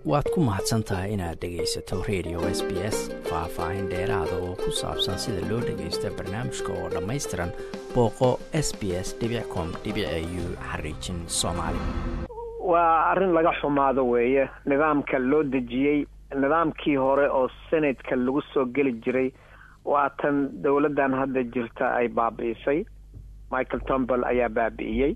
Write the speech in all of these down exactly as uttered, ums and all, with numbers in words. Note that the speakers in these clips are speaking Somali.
waad ku mahadsan tahay inaad dhegaysato radio S B S. faahfaahin dheeraada oo ku saabsan sida loo dhagaysto barnaamijka oo dhammaystiran booqo s b s dot com dot a u xariijin soomaali. waa arrin laga xumaado weeye nidaamka loo dejiyey nidaamkii hore oo senatka lagu soo geli jiray waa tan dowladdan hadda jirta ay baabi'isay. Michael Turnbull ayaa baabi'iyey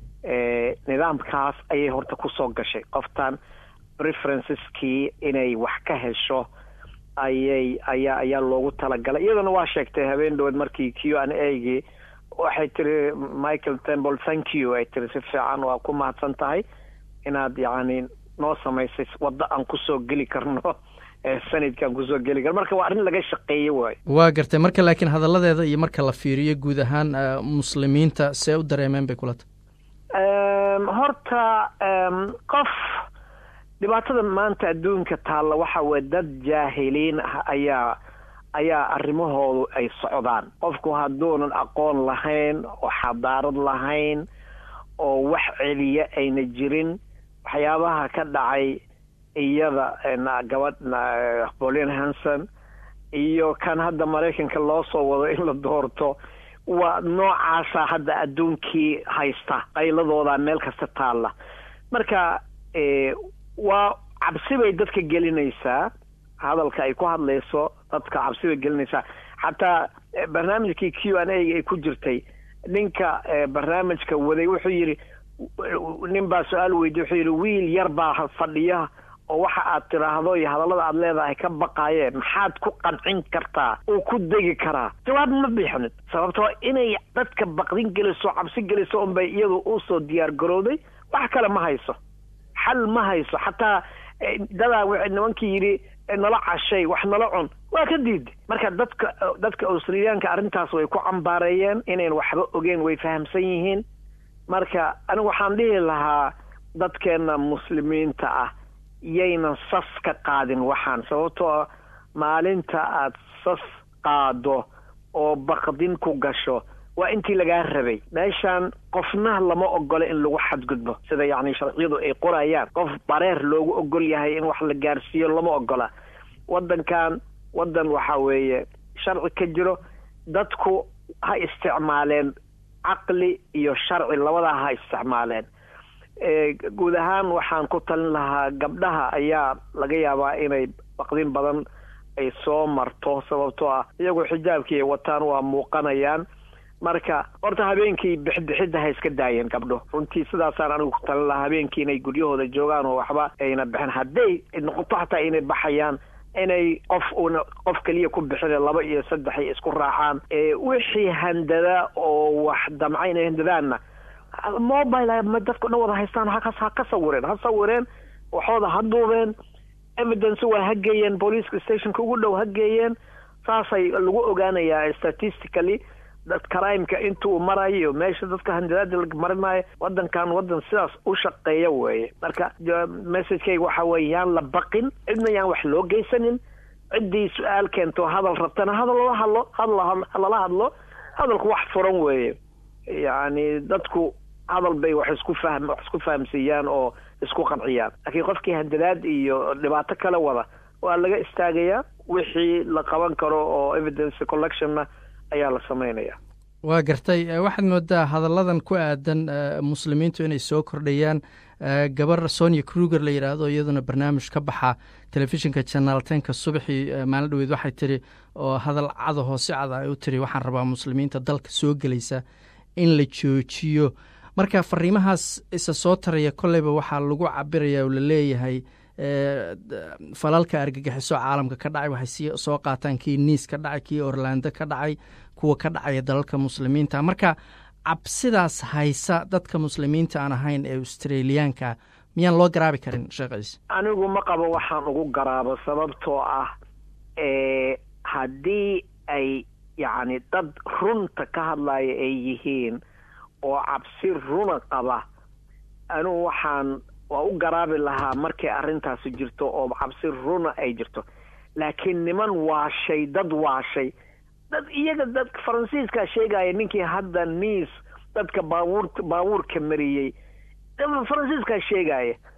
ee nidaamkaas ayay horta ku soo gashay qoftan preferenceski inay wax ka hesho ayay ayaa ayaa loogu talagalay. iyadana waa sheegtay habeen dhaweed markii Q and A-gii waxay tiri Michael Turnbull thank you ay tiri si fiican waa ku mahadsan tahay inaad yacni noo samaysay wadda aan ku soo geli karno ee sanadkan ku soo geli kar marka waa arrin laga shaqeeyay waay. waa gartay marka laakiin hadalladeeda iyo marka la fiiriyo guud ahaan muslimiinta see u dareemeen bay kula tahay horta qof dhibaatada maanta adduunka taalla waxa weeye dad jaahiliin ah ayaa ayaa arrimahoodu ay socdaan. qofku hadduunan aqoon lahayn oo xadaarad lahayn oo wax celiya ayna jirin waxyaabaha ka dhacay iyada gabadh Pauline Hanson iyo kan hadda Mareykanka loo soo wado in la doorto waa noocaasa hadda adduunkii haysta qayladooda meel kasta taalla. marka ee waa cabsi bay dadka gelinaysaa hadalka ay ku hadlayso dadka cabsi bay gelinaysaa. xataa barnaamijkii Q and A ay ku jirtay ninka barnaamijka waday wuxuu yiri nin baa su'aal weydiiyay wuxuu yiri wiil yar baa fadhiya oo waxa aad tiraahdo iyo hadallada aad leedahay ka baqaayeen maxaad ku qancin kartaa oo ku degi karaa jawaab ma bixin sababtoo inay dadka baqdin geliso cabsi geliso un bay iyadu u soo diyaar garowday wax kale ma hayso xal ma hayso. xataa dada wixii nimankii yiri nala cashay wax nala cun waa ka diiday. marka dadka dadka Australiyaanka arrintaas way ku cambaareeyeen inay waxba ogeen way fahamsan yihiin. marka anigu waxaan dhihi lahaa dadkeena muslimiinta ah yaynan sas ka qaadin waxaan sababtoo maalinta aad sas qaado oo baqdin ku gasho waa intii lagaa rabay. meeshaan qofna lama ogola in lagu xadgudbo sida yacni sharciyadu ay qorayaan qof bareer loogu ogol yahay in wax la gaarsiiyo lama ogola. waddankan waddan waxa weeye sharci ka jiro dadku ha isticmaaleen caqli iyo sharci labadaa ha isticmaaleen. guud ahaan waxaan ku talin lahaa gabdhaha ayaa laga yaabaa inay baqdin badan ay soo marto sababtoo ah iyagoo xijaabkii wataan waa muuqanayaan. marka horta habeenkii bixbixidda ha iska daayeen gabdho runtii sidaasaan anigu ku talin lahaa habeenkii inay guryahooda joogaan oo waxba ayna bixin. hadday noqoto xataa inay baxayaan inay qof una qof kaliya ku bixin laba iyo saddex ay isku raacaan wixii handada oo wax damca inay handadaanna mobile ma dadku dhan wada haystaan ha ka sawireen ha sawireen waxooda ha duubeen evidence waa ha geeyeen police stationka ugu dhow ha geeyeen saasay lagu ogaanayaa statistically dad crime-ka intuu marayo meesha dadka handadaada la marinayo waddankan waddan sidaas u shaqeeya weeye. marka messagekayga waxa weeye yaan la baqin cidna yaan wax loo geysanin ciddii su-aal keento hadal rabtana hadal lala hadlo hadla lala hadlo hadalku wax furan weeye. yacni dadku hadal bay wax isku fahm wax isku fahamsiiyaan oo isku qanciyaan laakiin qofkii handadaad iyo dhibaato kala wada waa laga istaagayaa wixii la qaban karo oo evidence collectionna ayaa la sameynaya. waa gartay waxaad moodaa hadalladan ku aadan muslimiintu inay soo kordhayaan. gabar Sonia Kruger la yiraahdo iyaduna barnaamij ka baxa telefishinka Channel ten-ka subaxii maalin dhaweed waxay tiri oo hadal cad hoose cad ay u tiri waxaan rabaa muslimiinta dalka soo galaysa in la joojiyo. marka fariimahaas isa soo taraya kolleyba waxaa lagu cabirayaa oo la leeyahay falalka argagixiso caalamka ka dhacay waxay soo qaataan kii Nice ka dhacay kii Orlando ka dhacay kuwa ka dhacaya dalalka muslimiinta. marka cabsidaas haysa dadka muslimiinta aan ahayn ee Australiyaanka miyaan loo garaabi karin sheekhiis? anigu ma qabo waxaan ugu garaabo sababtoo ah ee haddii ay yacni dad runta ka hadlaya ay yihiin oo cabsi runa qaba anigu waxaan waa u garaabi lahaa markay arrintaasi jirto oo cabsi runa ay jirto. laakiin niman waashay dad waashay dad iyaga dadka Faransiiska sheegaya ninkii hadda Nice dadka baabuur baabuurka mariyay dad Faransiiska sheegaya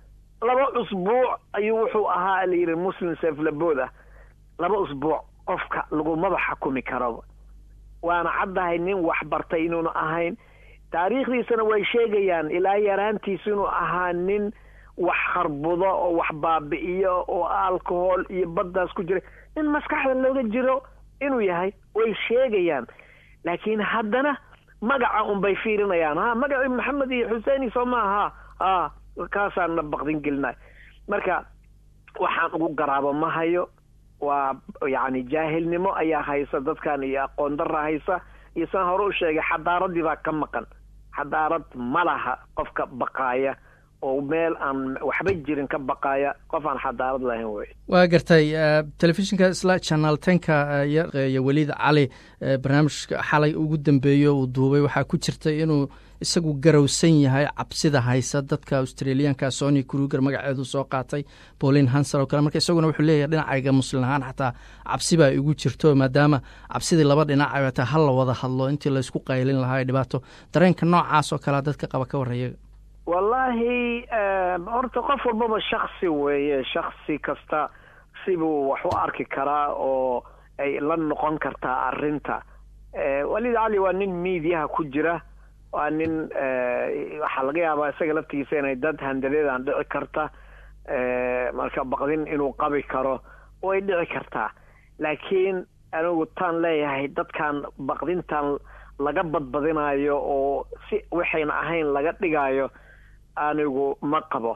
laba usbuuc ayuu wuxuu ahaa la yidhi muslim seeflabooda laba usbuuc qofka lagumaba xukumi karo waana caddahay nin wax bartay inuuna ahayn taariikhdiisana way sheegayaan ilaa yaraantiisa inuu ahaa nin wax kharbudo oo wax baabi'iyo oo alcohol iyo baddaas ku jira in maskaxda looga jiro inuu yahay way sheegayaan laakiin haddana magaca unbay fiirinayaan ha magacii maxamed iyo xuseen soo maaha ha kaasaan na baqdin gelinay marka waxaan ugu garaabo ma hayo waa yacni jaahilnimo ayaa haysa dadkan iyo aqoon darra haysa iyo saan hore u sheegay xadaaradii baa ka maqan xadaarad ma laha qofka baqaaya oo meel aan waxba jirin ka baqaaya qof aan xadaarad lahayn wey waa gartay telefishinka isla channel tenka iyo weliid cali barnaamijka xalay ugu dambeeyo uu duubay waxaa ku jirtay inuu isagu garowsan yahay cabsida haysa dadka australiyaanka Sonia Kruger magaceedu soo qaatay Pauline Hanson oo kale marka isaguna wuxuu leeyahay dhinacayga muslim ahaan xataa cabsi baa igu jirto maadaama cabsidii laba dhinac ay tahay hal wada hadlo intii la isku qaylin lahaa dhibaato dareenka noocaas oo kale dadka qaba ka warayay wallahi horta qof walbaba shakhsi weeye shakhsi kasta sibuu wax u arki karaa oo ay la noqon kartaa arrinta waliid cali waa nin miidiyaha ku jira waa nin waxaa laga yaabaa isaga laftigiisa inay dad handaleedaan dhici karta marka baqdin inuu qabi karo way dhici kartaa laakiin anigu taan leeyahay dadkan baqdintan laga badbadinayo oo si waxayna ahayn laga dhigayo anigu ma qabo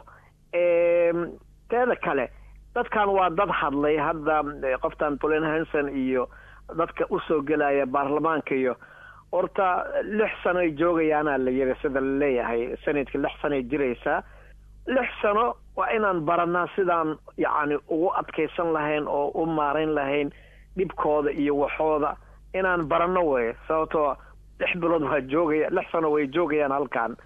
teeda kale dadkan waa dad hadlay hadda qoftan Pauline Hanson iyo dadka u soo gelaya baarlamaanka iyo horta lix sano ay joogayaan la yiri sida la leeyahay sanadkii lix sano ay jiraysaa lix sano waa inaan baranaa sidaan yacni ugu adkaysan lahayn oo u maareyn lahayn dhibkooda iyo waxooda inaan barano way sababtoo lix bilood waa joogaya lix sano way joogayaan halkan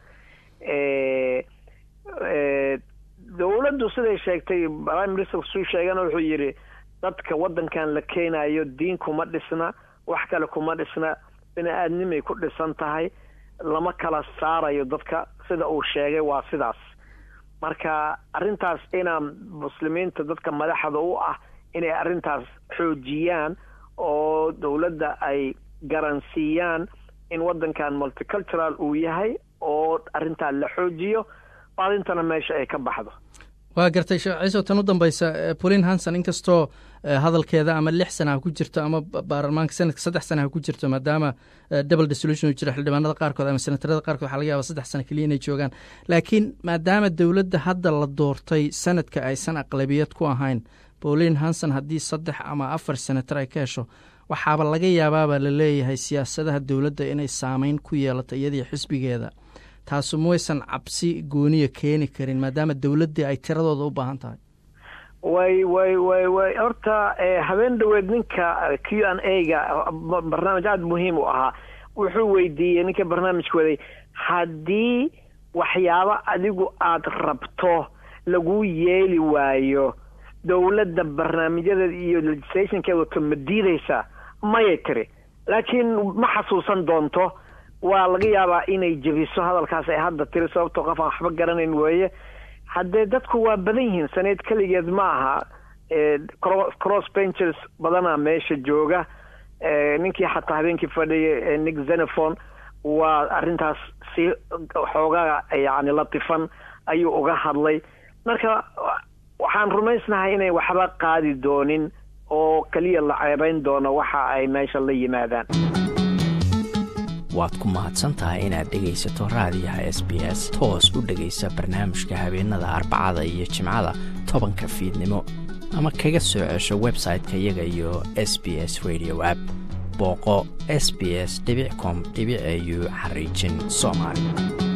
ee ee dawladdu siday sheegtay prime minister suu sheegana wuxuu yiri dadka wadankan la keenayo diin kuma dhisna wax kale kuma dhisna bini'aadnimay ku dhisan tahay lama kala saarayo dadka sida uu sheegay waa sidaas marka arrintaas inaan muslimiinta dadka madaxda u ah inay arrintaas xoojiyaan oo dawladda ay garansiiyaan in wadankan multicultural uu yahay oo arrintaa la xoojiyo arintana meesha ay ka baxdo waa gartay ciiso tan u dambaysa Pauline Hanson inkastoo hadalkeeda ama lix sano ku jirto ama baarlamaanka sanadka saddex sano ku jirto maadaama double dissolution jira xildhibaanada qaarkood ama senatarada qaarkood waxa laga yaabaa saddex sano kaliya inay joogaan laakiin maadaama dawladda hadda la doortay sanadka aysan aqlabiyad ku ahayn Pauline Hanson haddii saddex ama afar senatar ay ka hesho waxaaba laga yaabaaba la leeyahay siyaasadaha dawladda inay saameyn ku yeelato iyadii xisbigeeda taasu mooysan cabsi gooniya keeni karin maadaama dawladdii ay tiradooda u baahan tahay way way way way horta habeen dhaweed ninka Q and A-ga barnaamij aad muhiim u ahaa wuxuu weydiiyey ninka barnaamijka waday haddii waxyaabo adigu aad rabto lagu yeeli waayo dawladda barnaamijyada iyo legislationkeeda ma diidaysaa mayay tiri laakiin ma xasuusan doonto waa laga yaabaa inay jabiso hadalkaas ay hadda tiri sababtoo qof aan waxba garanayn weeye haddee dadku waa badan yihiin saneed keligeed ma aha cross benchers badanaa meesha jooga ninkii xataa habeenkii fadhiyay Nick Xenophon waa arrintaas si xoogaa yacni latifan ayuu uga hadlay marka waxaan rumaysnahay inay waxba qaadi doonin oo kaliya la ceebayn doono waxa ay meesha la yimaadaan waad ku mahadsantahay inaad dhegaysato raadiyaha S B S toos u dhegaysa barnaamijka habeenada arbacada iyo jimcada tobanka fiidnimo ama kaga soo cesho website-ka iyaga iyo S B S radio app booqo s b s dot com dot a u xariijin Soomaali